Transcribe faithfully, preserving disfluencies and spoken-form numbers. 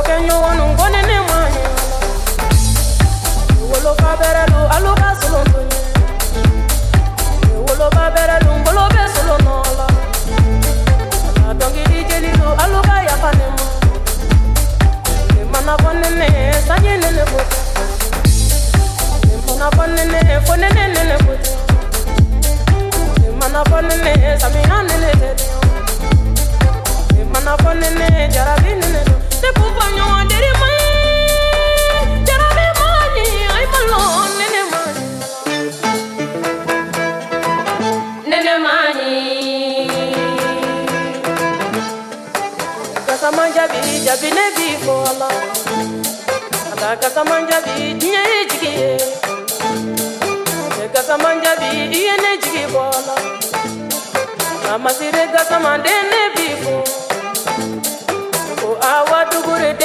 kenyo wonu ngone ne mani wolo fa berelu alu ba solo ndonye wolo ba berelu ngolo be solo nola na dongi di jeli do alu ba ya fanema e mana bonene sanye nene ko e mana bonene fonene nene ko e mana bonene samina nene e mana bonene jarabi nene te pupanyo anderi mai jarabi mani ai malon nene mani nene mani kasa manja bi jabi ne bi fola ada kasa manja bi nye jigi e kasa manja bi ye ne jigi fola ama sire kasa mande ne bi fo awa dugure